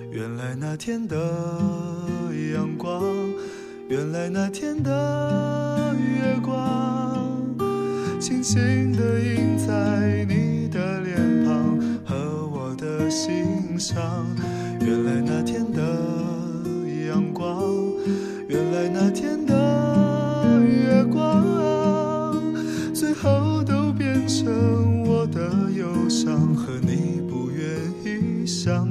原来那天的阳光，原来那天的月光，轻轻地印在你的脸庞和我的心上。原来那天的阳光，原来那天的月光，最后都变成我的忧伤和你不愿意想